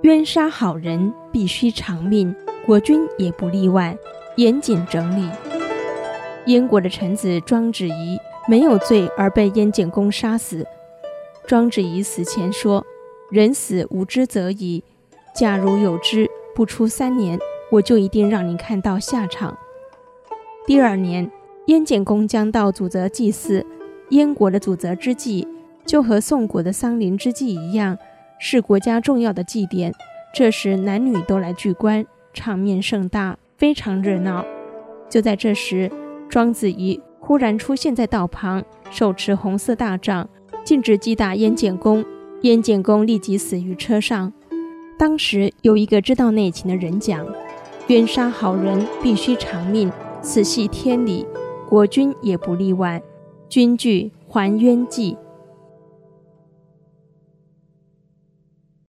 冤杀好人必须偿命，国君也不例外。严谨整理。燕国的臣子庄子仪没有罪而被燕简公杀死。庄子仪死前说：人死无知则已，假如有知，不出3年，我就一定让你看到下场。第2年，燕简公将到祖泽祭祀。燕国的祖泽之祭就和宋国的丧灵之祭一样，是国家重要的祭典。这时男女都来聚观，场面盛大，非常热闹。就在这时，庄子仪忽然出现在道旁，手持红色大杖，径直击打燕简公。燕简公立即死于车上。当时有一个知道内情的人讲：冤杀好人必须偿命，此系天理，国君也不例外。君据还冤祭。